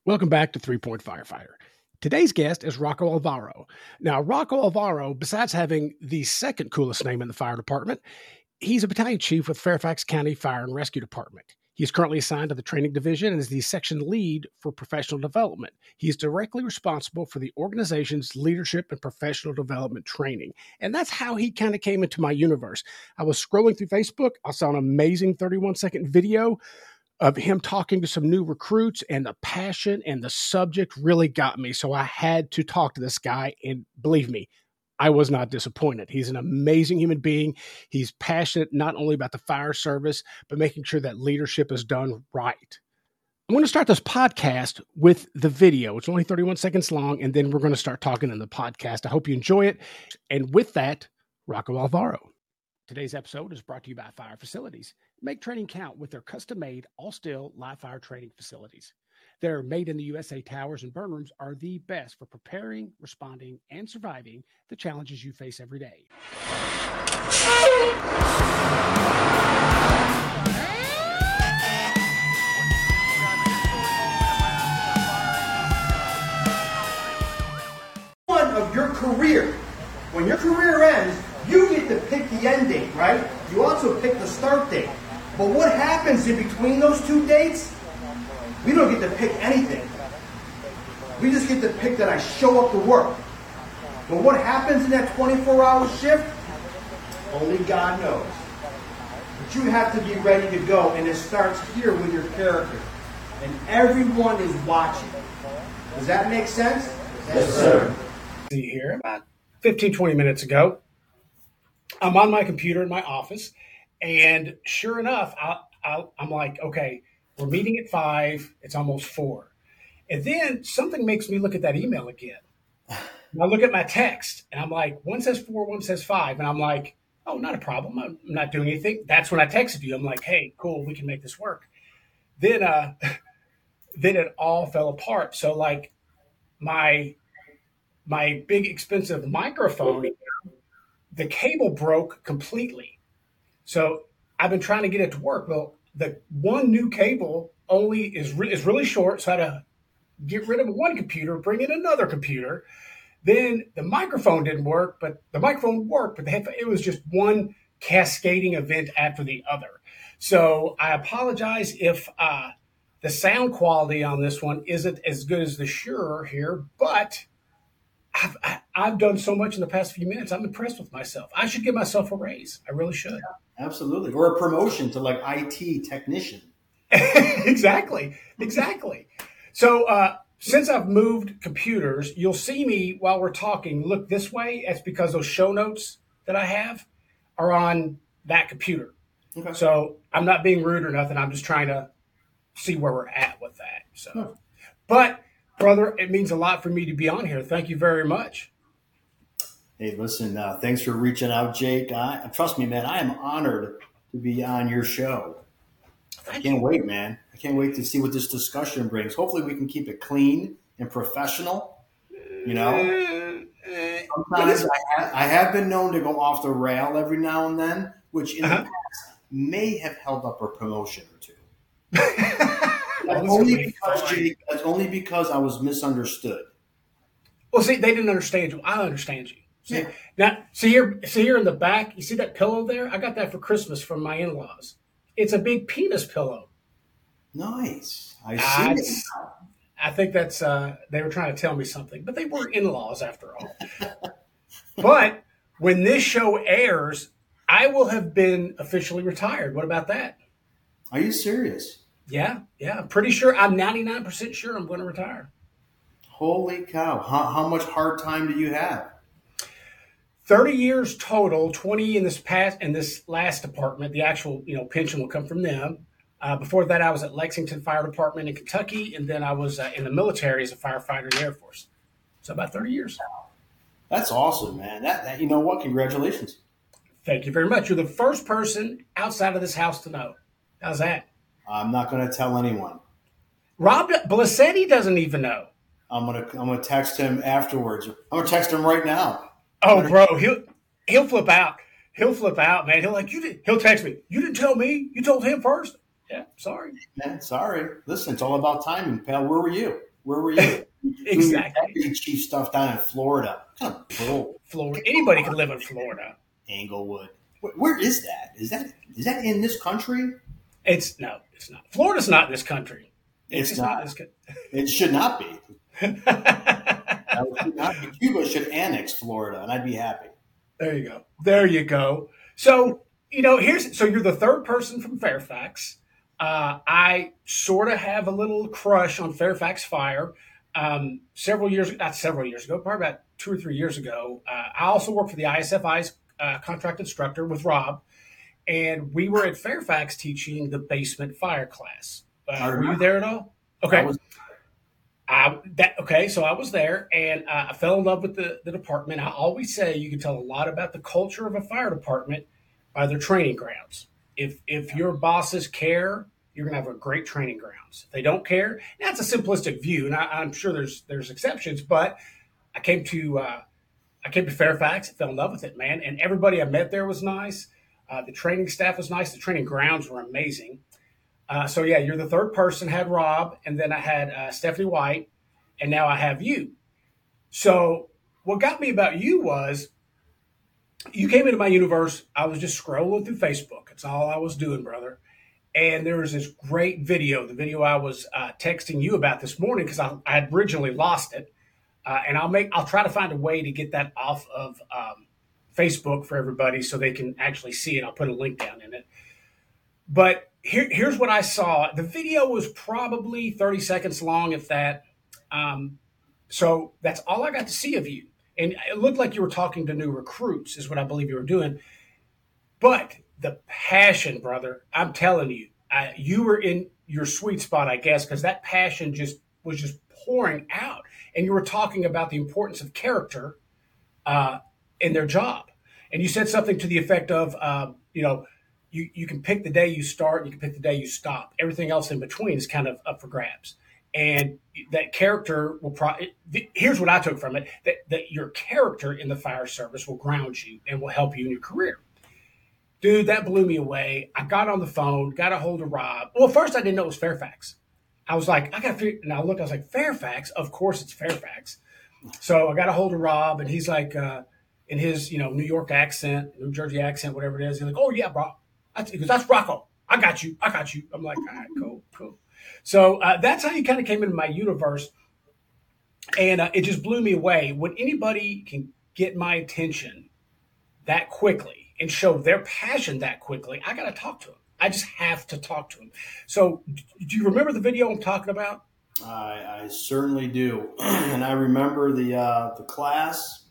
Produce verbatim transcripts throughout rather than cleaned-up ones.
Welcome back to Three Point Firefighter. Today's guest is Rocco Alvaro. Now, Rocco Alvaro, besides having the second coolest name in the fire department, he's a battalion chief with Fairfax County Fire and Rescue Department. He's currently assigned to the training division and is the section lead for professional development. He's directly responsible for the organization's leadership and professional development training. And that's how he kind of came into my universe. I was scrolling through Facebook. I saw an amazing thirty-one second video of him talking to some new recruits, and the passion and the subject really got me. So I had to talk to this guy, and believe me, I was not disappointed. He's an amazing human being. He's passionate not only about the fire service, but making sure that leadership is done right. I'm going to start this podcast with the video. It's only thirty-one seconds long, and then we're going to start talking in the podcast. I hope you enjoy it. And with that, Rocco Alvaro. Today's episode is brought to you by Fire Facilities. Make training count with their custom-made, all-steel live fire training facilities. Their made-in-the-U S A towers and burn rooms are the best for preparing, responding, and surviving the challenges you face every day. One of your career, when your career ends, you get to pick the end date, right? You also pick the start date. But what happens in between those two dates? We don't get to pick anything. We just get to pick that I show up to work. But what happens in that twenty-four hour shift? Only God knows. But you have to be ready to go, and it starts here with your character. And everyone is watching. Does that make sense? Yes, sir. See here, about fifteen, twenty minutes ago, I'm on my computer in my office, and sure enough, I, I, I'm like, okay, we're meeting at five. It's almost four. And then something makes me look at that email again. And I look at my text, and I'm like, one says four, one says five. And I'm like, oh, not a problem. I'm not doing anything. That's when I texted you. I'm like, hey, cool, we can make this work. Then, uh, then it all fell apart. So, like, my my big expensive microphone, the cable broke completely. So I've been trying to get it to work. Well, the one new cable only is, re- is really short. So I had to get rid of one computer, bring in another computer. Then the microphone didn't work, but the microphone worked, but the headphone, it was just one cascading event after the other. So I apologize if uh, the sound quality on this one isn't as good as the Shure here, but I've, I- I've done so much in the past few minutes. I'm impressed with myself. I should give myself a raise. I really should. Yeah, absolutely. Or a promotion to like I T technician. Exactly. Exactly. So uh, since I've moved computers, you'll see me while we're talking look this way. That's because those show notes that I have are on that computer. Okay. So I'm not being rude or nothing. I'm just trying to see where we're at with that. So, huh. But brother, it means a lot for me to be on here. Thank you very much. Hey, listen, uh, thanks for reaching out, Jake. I, trust me, man, I am honored to be on your show. Thank I can't you. wait, man. I can't wait to see what this discussion brings. Hopefully we can keep it clean and professional, you know. Sometimes I, ha- I have been known to go off the rail every now and then, which in uh-huh. the past may have held up a promotion or two. That's only because, Jake, that's only because I was misunderstood. Well, see, they didn't understand you. I understand you. See, yeah. Now, see here, see here in the back, you see that pillow there? I got that for Christmas from my in-laws. It's a big penis pillow. Nice. I see it. I think that's, uh, they were trying to tell me something, but they were in-laws after all. But when this show airs, I will have been officially retired. What about that? Are you serious? Yeah, yeah. I'm pretty sure. I'm ninety-nine percent sure I'm going to retire. Holy cow. How, how much hard time do you have? thirty years total, twenty in this past in this last department. The actual, you know, pension will come from them. Uh, before that, I was at Lexington Fire Department in Kentucky, and then I was uh, in the military as a firefighter in the Air Force. So about thirty years. That's awesome, man. That, that you know what? Congratulations. Thank you very much. You're the first person outside of this house to know. How's that? I'm not going to tell anyone. Rob Blassetti doesn't even know. I'm gonna I'm gonna text him afterwards. I'm gonna text him right now. Oh, gonna... bro, he'll he'll flip out. He'll flip out, man. He'll like you did. He'll text me. You didn't tell me. You told him first. Yeah, sorry. Man, sorry. Listen, it's all about timing, pal. Where were you? Where were you? Exactly. Doing your chief stuff down in Florida. What kind of bull? Florida. Anybody could live in Florida. Englewood. Where, where is that? Is that is that in this country? It's no, it's not. Florida's not in this country. It's, it's not. not this country. It should not be. That should not be. Cuba should annex Florida, and I'd be happy. There you go. There you go. So, you know, here's so you're the third person from Fairfax. Uh, I sort of have a little crush on Fairfax Fire. Um, several years, not several years ago, probably about two or three years ago, uh, I also worked for the I S F I's uh, contract instructor with Rob, and we were at Fairfax teaching the basement fire class. Uh, were you there at all? Okay. I was- I, that okay, so I was there, and uh, I fell in love with the, the department. I always say you can tell a lot about the culture of a fire department by their training grounds. If if your bosses care, you're gonna have a great training grounds. If they don't care, that's a simplistic view, and I, I'm sure there's there's exceptions. But I came to uh, I came to Fairfax, and fell in love with it, man. And everybody I met there was nice. Uh, the training staff was nice. The training grounds were amazing. Uh, so yeah, you're the third person. Had Rob, and then I had uh, Stephanie White, and now I have you. So what got me about you was you came into my universe. I was just scrolling through Facebook. That's all I was doing, brother. And there was this great video, the video I was uh, texting you about this morning because I, I had originally lost it, uh, and I'll make I'll try to find a way to get that off of um, Facebook for everybody so they can actually see it. I'll put a link down in it, but. Here, here's what I saw. The video was probably thirty seconds long, if that. Um, so that's all I got to see of you. And it looked like you were talking to new recruits, is what I believe you were doing. But the passion, brother, I'm telling you, I, you were in your sweet spot, I guess, because that passion just was just pouring out. And you were talking about the importance of character uh, in their job. And you said something to the effect of, uh, you know, You, you can pick the day you start, you can pick the day you stop. Everything else in between is kind of up for grabs. And that character will probably, here's what I took from it, that, that your character in the fire service will ground you and will help you in your career. Dude, that blew me away. I got on the phone, got a hold of Rob. Well, first I didn't know it was Fairfax. I was like, I got to figure, and I looked, I was like, Fairfax? Of course it's Fairfax. So I got a hold of Rob, and he's like, uh, in his, you know, New York accent, New Jersey accent, whatever it is, he's like, oh yeah, bro. Because that's Rocco. I got you. I got you. I'm like, all right, cool, cool. So uh, that's how you kind of came into my universe. And uh, it just blew me away. When anybody can get my attention that quickly and show their passion that quickly, I got to talk to them. I just have to talk to them. So do you remember the video I'm talking about? I, I certainly do. And I remember the uh, the class.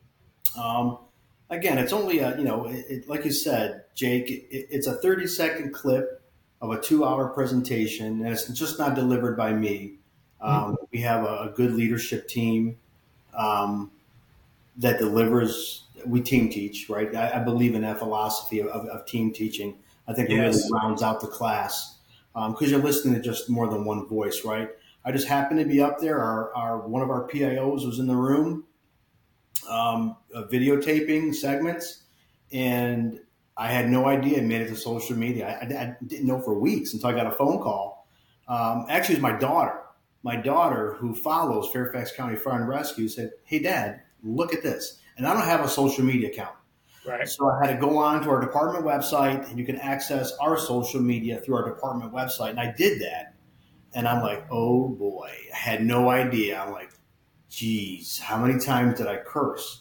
Um Again, it's only a, you know, it, it, like you said, Jake, it, it's a thirty second clip of a two hour presentation, and it's just not delivered by me. Um, mm-hmm. We have a, a good leadership team um, that delivers. We team teach, right? I, I believe in that philosophy of, of, of team teaching. I think it yes. really rounds out the class because um, you're listening to just more than one voice, right? I just happened to be up there. Our, our one of our P I Os was in the room. Um, uh, videotaping segments, and I had no idea it made it to social media. I, I, I didn't know for weeks until I got a phone call. Um, actually, it's my daughter. My daughter, who follows Fairfax County Fire and Rescue, said, "Hey, Dad, look at this." And I don't have a social media account. Right. So I had to go on to our department website, and you can access our social media through our department website. And I did that, and I'm like, oh, boy. I had no idea. I'm like, geez, how many times did I curse?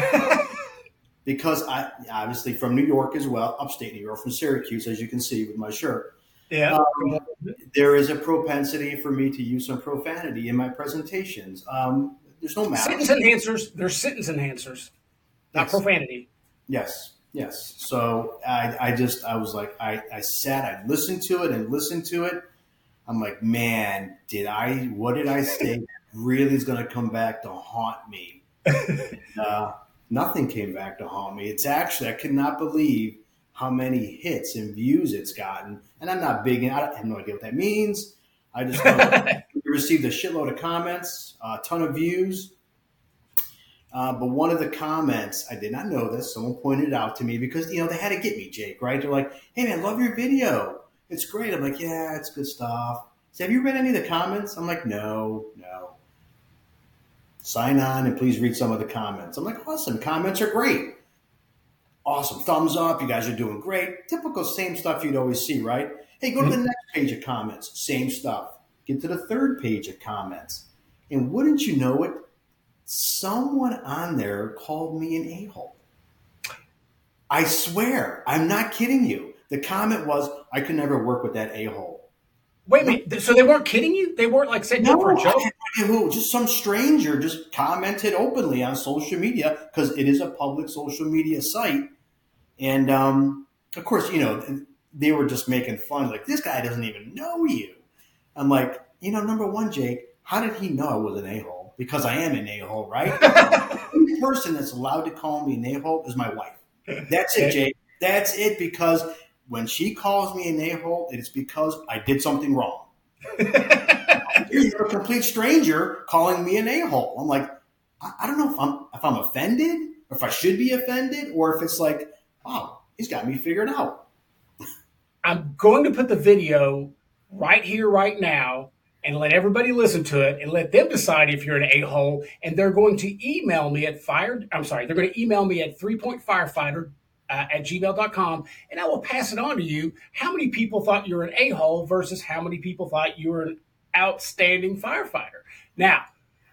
Because I obviously from New York as well, upstate New York, from Syracuse, as you can see with my shirt. Yeah, um, there is a propensity for me to use some profanity in my presentations. Um, there's no matter. Sentence enhancers. They're sentence enhancers, not yes. profanity. Yes, yes. So I, I just, I was like, I, I sat, I listened to it and listened to it. I'm like, man, did I? What did I say? Really is going to come back to haunt me. and, uh, nothing came back to haunt me. It's actually, I could not believe how many hits and views it's gotten. And I'm not big in, I have no idea what that means. I just know we received a shitload of comments, a ton of views. Uh, but one of the comments, I did not know this. Someone pointed it out to me because, you know, they had to get me, Jake, right? They're like, hey, man, love your video. It's great. I'm like, yeah, it's good stuff. Say, have you read any of the comments? I'm like, no, no. Sign on and please read some of the comments. I'm like, awesome. Comments are great. Awesome. Thumbs up. You guys are doing great. Typical same stuff you'd always see, right? Hey, go to the next page of comments. Same stuff. Get to the third page of comments. And wouldn't you know it, someone on there called me an a-hole. I swear, I'm not kidding you. The comment was, I could never work with that a-hole. Wait a minute. So they weren't kidding you? They weren't like saying no, for a joke? Who? Just some stranger just commented openly on social media because it is a public social media site. And, um, of course, you know, they were just making fun. Like, this guy doesn't even know you. I'm like, you know, number one, Jake, how did he know I was an a-hole? Because I am an a-hole, right? The only person that's allowed to call me an a-hole is my wife. That's it, Jake. That's it, because when she calls me an a-hole, it's because I did something wrong. You're a complete stranger calling me an a-hole. I'm like, I, I don't know if I'm if I'm offended, or if I should be offended, or if it's like, oh, he's got me figured out. I'm going to put the video right here, right now, and let everybody listen to it and let them decide if you're an a-hole. And they're going to email me at fire. I'm sorry, they're going to email me at three point firefighter uh, at gmail dot com, and I will pass it on to you. How many people thought you were an a-hole versus how many people thought you were an outstanding firefighter? Now,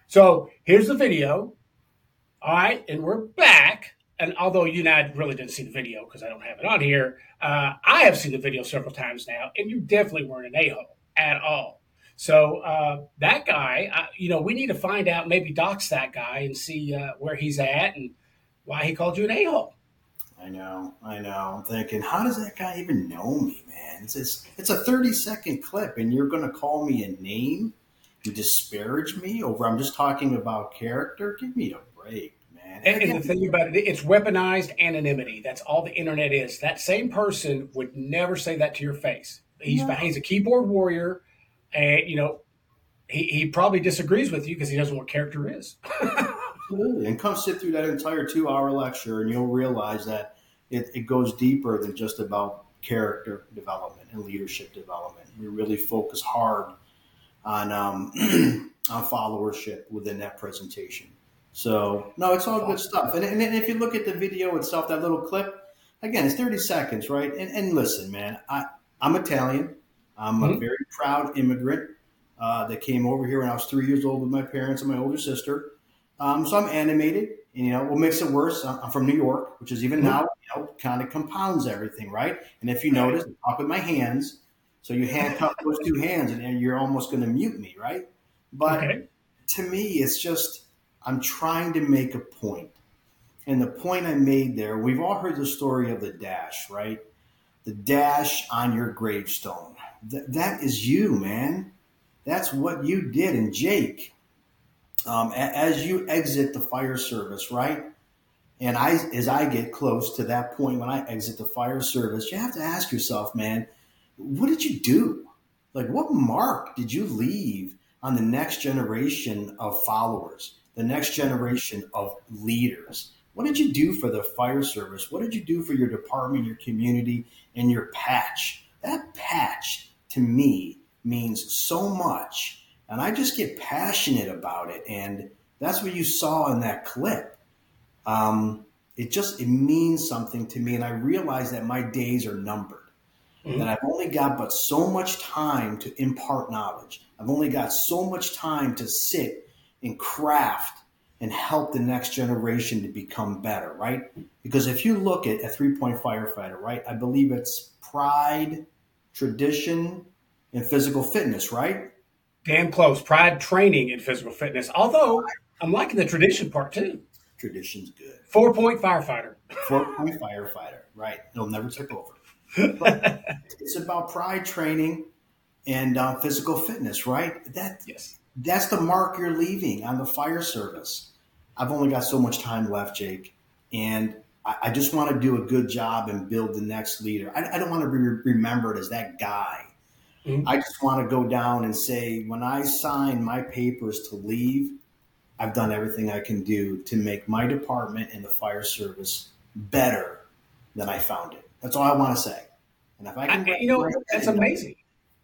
so here's the video. All right, and we're back. And although you and I really didn't see the video because I don't have it on here, uh, I have seen the video several times now, and you definitely weren't an a-hole at all. So uh, that guy, uh, you know, we need to find out, maybe dox that guy and see uh, where he's at and why he called you an a-hole. I know, I know. I'm thinking, how does that guy even know me, man? It's just, it's a thirty-second clip, and you're going to call me a name? You disparage me over, I'm just talking about character? Give me a break. And, and the thing about it, it's weaponized anonymity. That's all the internet is. That same person would never say that to your face. He's no. he's a keyboard warrior, and you know he, he probably disagrees with you because he doesn't know what character is. Absolutely, and come sit through that entire two-hour lecture, and you'll realize that it, it goes deeper than just about character development and leadership development. We really focus hard on um, on followership within that presentation. So, no, it's all good stuff. And, and if you look at the video itself, that little clip, again, it's thirty seconds, right? And, and listen, man, I, I'm Italian. I'm mm-hmm. a very proud immigrant uh, that came over here when I was three years old with my parents and my older sister. Um, so I'm animated. And, you know, what makes it worse, I'm from New York, which is even mm-hmm. now, you know, kind of compounds everything, right? And if you notice, I talk with my hands. So you handcuff those two hands, and, and you're almost going to mute me, right? But okay. to me, it's just – I'm trying to make a point. And the point I made there, we've all heard the story of the dash, right? The dash on your gravestone. Th- that is you, man. That's what you did. And Jake, um, a- as you exit the fire service, right? And I, as I get close to that point when I exit the fire service, you have to ask yourself, man, what did you do? Like, what mark did you leave on the next generation of followers? The next generation of leaders? What did you do for the fire service? What did you do for your department, your community, and your patch? That patch, to me, means so much. And I just get passionate about it. And that's what you saw in that clip. Um, it just, it means something to me. And I realize that my days are numbered. Mm-hmm. That I've only got but so much time to impart knowledge. I've only got so much time to sit and craft and help the next generation to become better, right? Because if you look at a three-point firefighter, right, I believe it's pride, tradition, and physical fitness, right? Damn close. Pride, training, and physical fitness. Although I'm liking the tradition part too. Tradition's good. Four-point firefighter. Four-point firefighter, right. It'll never take over. But it's about pride, training, and uh, physical fitness, right? That yes. That's the mark you're leaving on the fire service. I've only got so much time left, Jake, and I, I just want to do a good job and build the next leader. I, I don't want to be remembered as that guy. Mm-hmm. I just want to go down and say, when I sign my papers to leave, I've done everything I can do to make my department and the fire service better than I found it. That's all I want to say. And if I can, I, you know, that's amazing.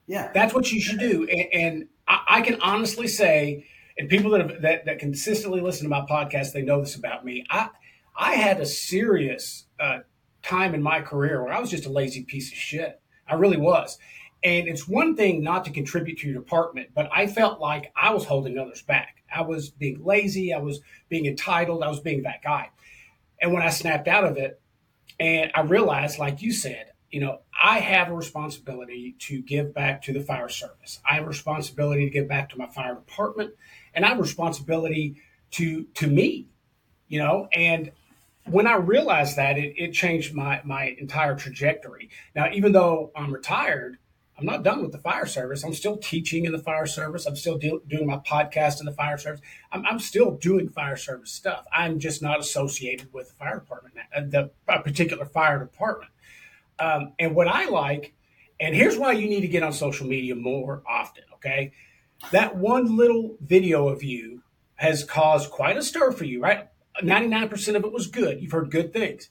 Yeah. That's what you should do. And, and I, I can honestly say, and people that, have, that that consistently listen to my podcast, they know this about me. I I had a serious uh, time in my career where I was just a lazy piece of shit. I really was. And it's one thing not to contribute to your department, but I felt like I was holding others back. I was being lazy. I was being entitled. I was being that guy. And when I snapped out of it, and I realized, like you said, you know, I have a responsibility to give back to the fire service. I have a responsibility to give back to my fire department, and I have a responsibility to to me, you know. And when I realized that, it, it changed my my entire trajectory. Now, even though I'm retired, I'm not done with the fire service. I'm still teaching in the fire service. I'm still do, doing my podcast in the fire service. I'm, I'm still doing fire service stuff. I'm just not associated with the fire department, uh, the a particular fire department. Um, and what I like, and here's why you need to get on social media more often, okay? That one little video of you has caused quite a stir for you, right? ninety-nine percent of it was good. You've heard good things.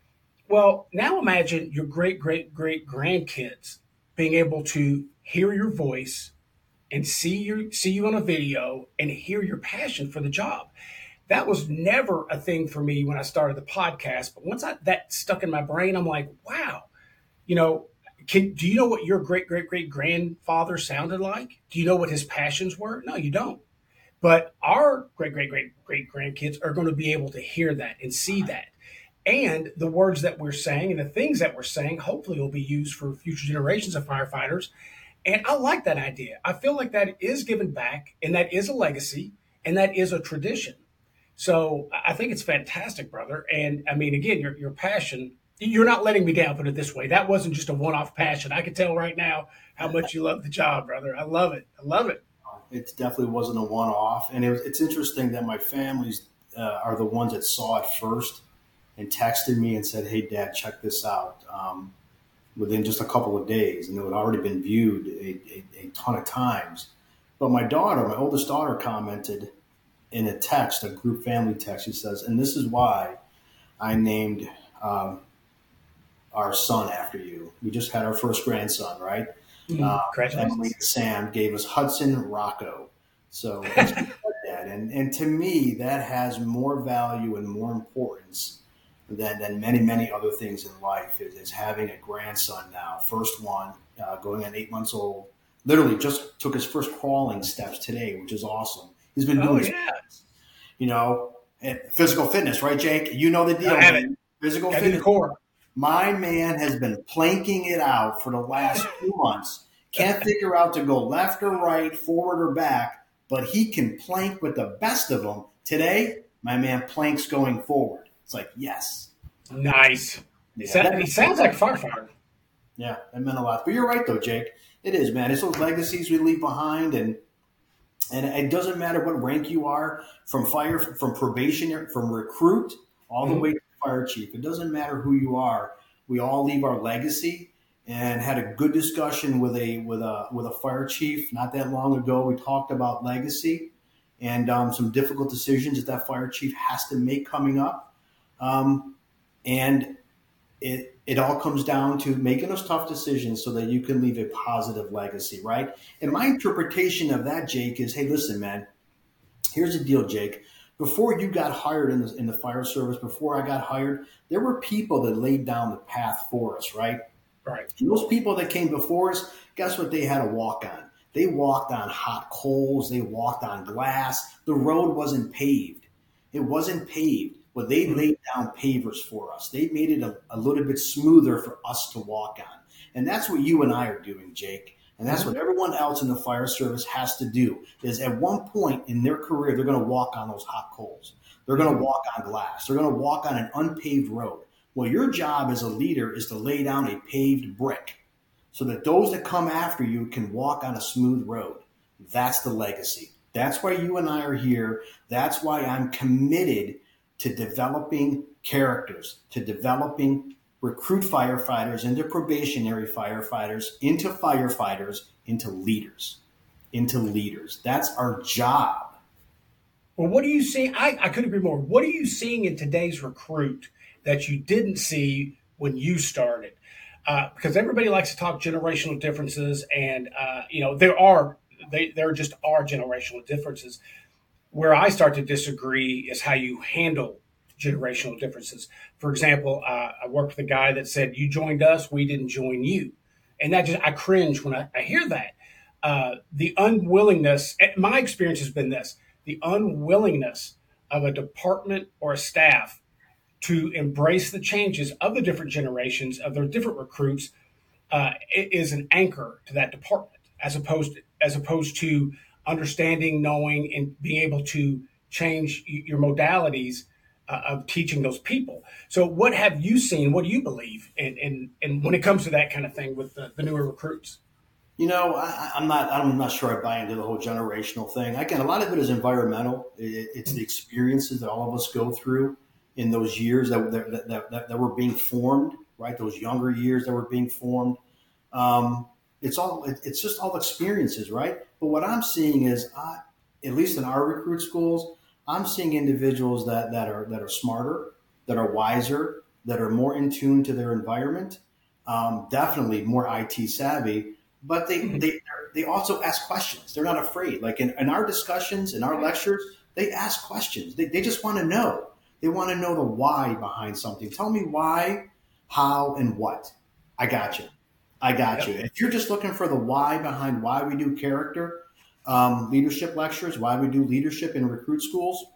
Well, now imagine your great, great, great grandkids being able to hear your voice and see you see you on a video and hear your passion for the job. That was never a thing for me when I started the podcast, but once I, that stuck in my brain, I'm like, wow, you know, can, do you know what your great, great, great grandfather sounded like? Do you know what his passions were? No, you don't. But our great, great, great, great grandkids are going to be able to hear that and see that. And the words that we're saying and the things that we're saying hopefully will be used for future generations of firefighters. And I like that idea. I feel like that is given back, and that is a legacy, and that is a tradition. So I think it's fantastic, brother. And I mean, again, your your passion, you're not letting me down, put it this way. That wasn't just a one-off passion. I can tell right now how much you love the job, brother. I love it. I love it. It definitely wasn't a one-off. And it was, it's interesting that my families uh, are the ones that saw it first and texted me and said, hey, Dad, check this out, um, within just a couple of days. And it had already been viewed a, a, a ton of times. But my daughter, my oldest daughter, commented in a text, a group family text. She says, and this is why I named um, our son after you. We just had our first grandson, right? Mm, uh, congratulations. Emily and Sam gave us Hudson Rocco. So that's that. And, and to me, that has more value and more importance than, than many, many other things in life is, is having a grandson now. First one, uh, going on eight months old, literally just took his first crawling steps today, which is awesome. He's been doing, oh, yeah. you know, and physical fitness, right, Jake? You know the deal. I have it. Physical Got fitness. core. My man has been planking it out for the last few months. Can't figure out to go left or right, forward or back, but he can plank with the best of them. Today, my man planks going forward. It's like, yes. Nice. Yeah, Sa- that- he sounds like a firefighter. Yeah, that meant a lot. But you're right, though, Jake. It is, man. It's those legacies we leave behind, and and it doesn't matter what rank you are, from fire, from probationary, from recruit, all the Mm-hmm. way to fire chief. It doesn't matter who you are. We all leave our legacy. And had a good discussion with a with a with a fire chief not that long ago. We talked about legacy and um, some difficult decisions that that fire chief has to make coming up. Um, and it it all comes down to making those tough decisions so that you can leave a positive legacy, right? And my interpretation of that, Jake, is, hey, listen, man, here's the deal, Jake. Before you got hired in the, in the fire service, before I got hired, there were people that laid down the path for us, right? Right. And those people that came before us, guess what they had to walk on? They walked on hot coals. They walked on glass. The road wasn't paved. It wasn't paved, but they laid down pavers for us. They made it a, a little bit smoother for us to walk on. And that's what you and I are doing, Jake. And that's what everyone else in the fire service has to do, is at one point in their career, they're going to walk on those hot coals. They're going to walk on glass. They're going to walk on an unpaved road. Well, your job as a leader is to lay down a paved brick so that those that come after you can walk on a smooth road. That's the legacy. That's why you and I are here. That's why I'm committed to developing characters, to developing recruit firefighters into probationary firefighters, into firefighters, into leaders, into leaders. That's our job. Well, what are you seeing? I, I couldn't agree more. What are you seeing in today's recruit that you didn't see when you started? uh, because everybody likes to talk generational differences, and uh, you know there are they there just are generational differences. Where I start to disagree is how you handle generational differences. For example, uh, I worked with a guy that said, "You joined us, we didn't join you," and that just I cringe when I, I hear that. Uh, the unwillingness. My experience has been this: the unwillingness of a department or a staff to embrace the changes of the different generations of their different recruits uh, is an anchor to that department, as opposed as opposed to understanding, knowing, and being able to change your modalities uh, of teaching those people. So, what have you seen? What do you believe? And and and when it comes to that kind of thing with the, the newer recruits? You know, I, I'm not. I'm not sure I buy into the whole generational thing. Again, a lot of it is environmental. It, it's the experiences that all of us go through in those years that that, that, that, that were being formed, right? Those younger years that were being formed. Um, it's all. It, it's just all experiences, right? But what I'm seeing is, uh, at least in our recruit schools, I'm seeing individuals that that are that are smarter, that are wiser, that are more in tune to their environment. Um, definitely more I T savvy. But they, they they also ask questions. They're not afraid. Like in, in our discussions, in our lectures, they ask questions. They, they just want to know. They want to know the why behind something. Tell me why, how, and what. I got you. I got you. If you're just looking for the why behind why we do character um, leadership lectures, why we do leadership in recruit schools,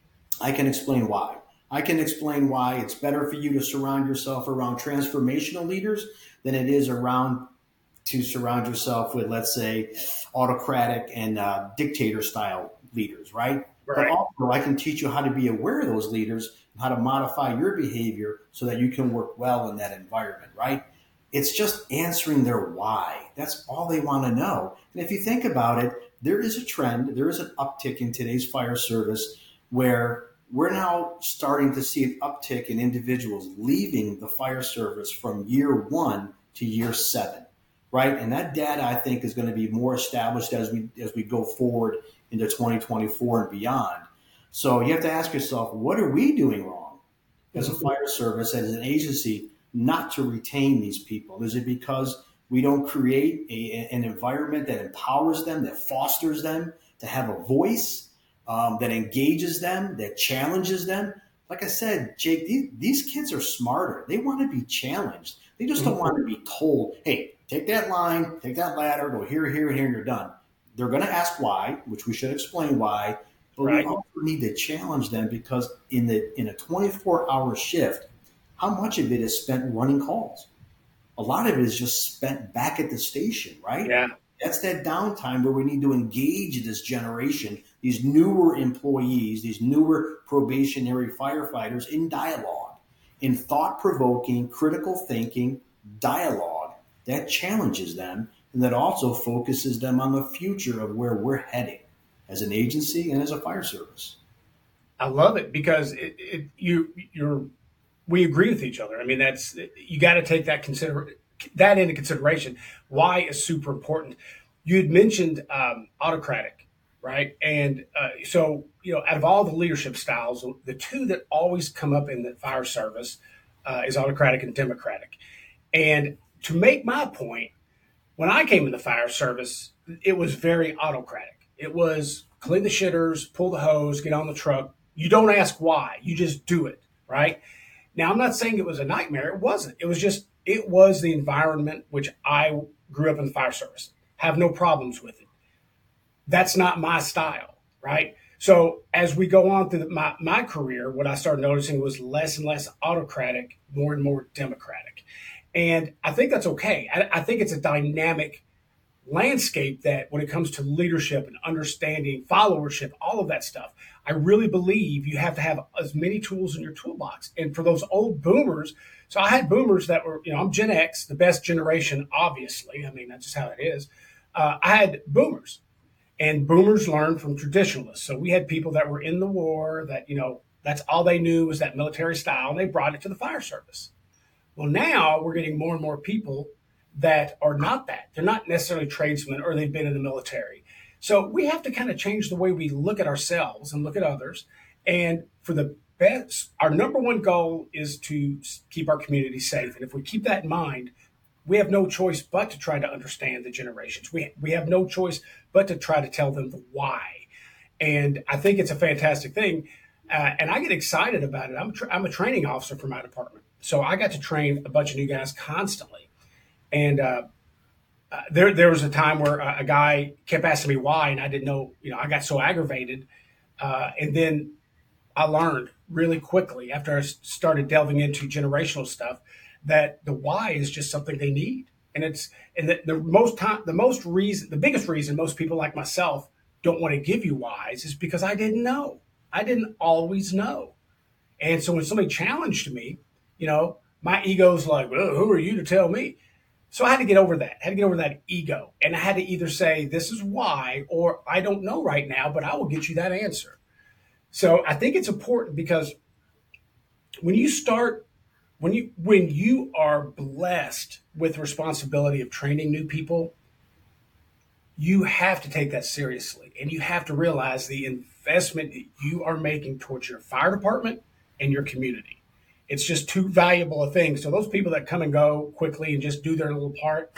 I can explain why. I can explain why it's better for you to surround yourself around transformational leaders than it is around to surround yourself with, let's say, autocratic and uh, dictator style leaders, right? Right. But also I can teach you how to be aware of those leaders and how to modify your behavior so that you can work well in that environment, right? It's just answering their why. That's all they want to know. And if you think about it, there is a trend, there is an uptick in today's fire service where we're now starting to see an uptick in individuals leaving the fire service from year one to year seven. Right, and that data I think is going to be more established as we as we go forward into twenty twenty-four and beyond. So you have to ask yourself, what are we doing wrong as a fire service, as an agency, not to retain these people? Is it because we don't create a, an environment that empowers them, that fosters them to have a voice, um, that engages them, that challenges them? Like I said, Jake, these, these kids are smarter. They want to be challenged. They just don't want to be told, hey, take that line, take that ladder, go here, here, and here, and you're done. They're going to ask why, which we should explain why, but right. We also need to challenge them because in the in a twenty-four hour shift, how much of it is spent running calls? A lot of it is just spent back at the station, right? Yeah. That's that downtime where we need to engage this generation, these newer employees, these newer probationary firefighters in dialogue, in thought-provoking, critical thinking dialogue that challenges them and that also focuses them on the future of where we're heading as an agency and as a fire service. I love it because it, it, you you're we agree with each other. I mean, that's you got to take that consider that into consideration. Why is super important. You had mentioned um, autocratic, right? And uh, so you know, out of all the leadership styles, the two that always come up in the fire service uh, is autocratic and democratic. And to make my point, when I came in the fire service, it was very autocratic. It was clean the shitters, pull the hose, get on the truck. You don't ask why. You just do it, right? Now, I'm not saying it was a nightmare. It wasn't. It was just, it was the environment which I grew up in the fire service. Have no problems with it. That's not my style, right? So as we go on through the, my, my career, what I started noticing was less and less autocratic, more and more democratic. And I think that's okay. I, I think it's a dynamic landscape that when it comes to leadership and understanding, followership, all of that stuff, I really believe you have to have as many tools in your toolbox. And for those old boomers, so I had boomers that were, you know, I'm Gen X, the best generation, obviously. I mean, that's just how it is. Uh, I had boomers, and boomers learned from traditionalists. So we had people that were in the war that, you know, that's all they knew was that military style, and they brought it to the fire service. Well, now we're getting more and more people that are not that. They're not necessarily tradesmen or they've been in the military. So we have to kind of change the way we look at ourselves and look at others. And for the best, our number one goal is to keep our community safe. And if we keep that in mind, we have no choice but to try to understand the generations. We, we have no choice but to try to tell them the why. And I think it's a fantastic thing. Uh, and I get excited about it. I'm, tra- I'm a training officer for my department. So I got to train a bunch of new guys constantly. And uh, uh, there, there was a time where a, a guy kept asking me why, and I didn't know, you know, I got so aggravated. Uh, and then I learned really quickly after I started delving into generational stuff that the why is just something they need. And it's, and the, the most time, the most reason, the biggest reason most people like myself don't want to give you whys is because I didn't know. I didn't always know. And so when somebody challenged me, you know, my ego's like, well, who are you to tell me? So I had to get over that. I had to get over that ego. And I had to either say, this is why, or I don't know right now, but I will get you that answer. So I think it's important because when you start, when you when you are blessed with the responsibility of training new people, you have to take that seriously. And you have to realize the investment that you are making towards your fire department and your community. It's just too valuable a thing. So those people that come and go quickly and just do their little part,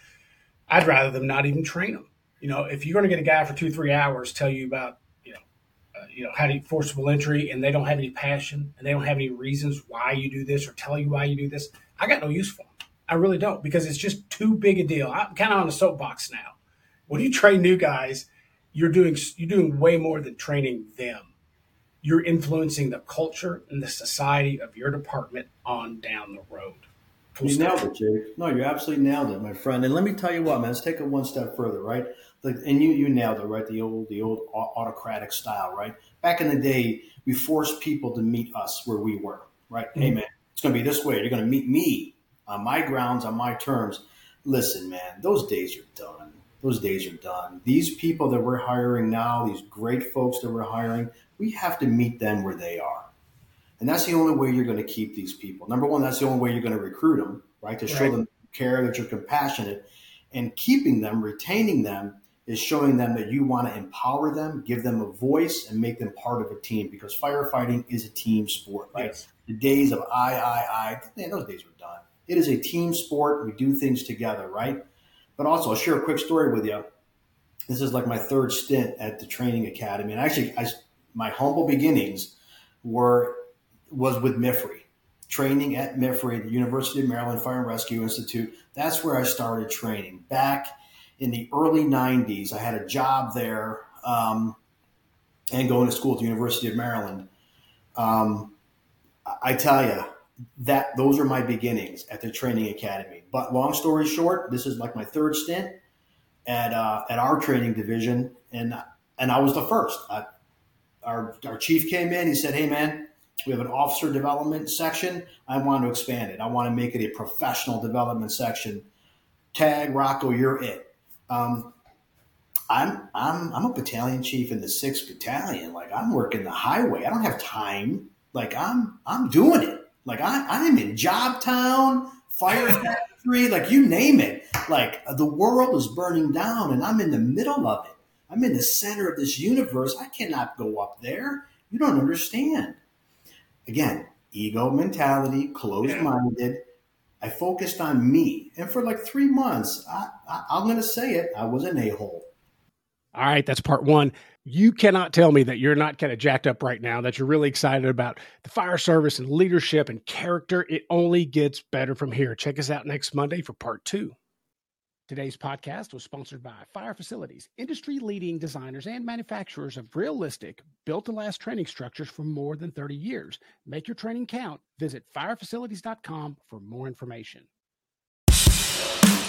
I'd rather them not even train them. You know, if you're going to get a guy for two, three hours tell you about, you know, uh, you know, how to forcible entry, and they don't have any passion and they don't have any reasons why you do this or tell you why you do this, I got no use for them. I really don't, because it's just too big a deal. I'm kind of on a soapbox now. When you train new guys, you're doing you're doing way more than training them. You're influencing the culture and the society of your department on down the road. Full You stop. nailed it, Jake. No, you absolutely nailed it, my friend. And let me tell you what, man. Let's take it one step further, right? Like, and you you nailed it, right? The old the old autocratic style, right? Back in the day, we forced people to meet us where we were, right? Mm-hmm. Hey, man, it's going to be this way. You're going to meet me on my grounds, on my terms. Listen, man, those days are done. Those days are done. These people that we're hiring now, these great folks that we're hiring, we have to meet them where they are. And that's the only way you're going to keep these people. Number one, that's the only way you're going to recruit them, right? To show Right. them care, that you're compassionate. And keeping them, retaining them, is showing them that you want to empower them, give them a voice, and make them part of a team. Because firefighting is a team sport, right? Yes. The days of I, I, I, man, those days are done. It is a team sport. We do things together, right? But also, I'll share a quick story with you. This is like my third stint at the training academy. And actually, I, my humble beginnings were was with M I F R I, training at M I F R I, the University of Maryland Fire and Rescue Institute. That's where I started training. Back in the early nineties, I had a job there um, and going to school at the University of Maryland. Um, I tell you, that those are my beginnings at the training academy. But long story short, this is like my third stint at uh, at our training division, and and I was the first. I, our our chief came in. He said, "Hey, man, we have an officer development section. I want to expand it. I want to make it a professional development section. Tag, Rocco, you're it." Um, I'm I'm I'm a battalion chief in the sixth Battalion. Like, I'm working the highway. I don't have time. Like, I'm I'm doing it. Like, I, I'm in Jobtown, Fire Factory, like, you name it. Like, the world is burning down, and I'm in the middle of it. I'm in the center of this universe. I cannot go up there. You don't understand. Again, ego mentality, closed-minded. I focused on me. And for like three months, I, I, I'm going to say it, I was an a-hole. All right, that's part one. You cannot tell me that you're not kind of jacked up right now, that you're really excited about the fire service and leadership and character. It only gets better from here. Check us out next Monday for part two. Today's podcast was sponsored by Fire Facilities, industry-leading designers and manufacturers of realistic, built-to-last training structures for more than thirty years. Make your training count. Visit fire facilities dot com for more information.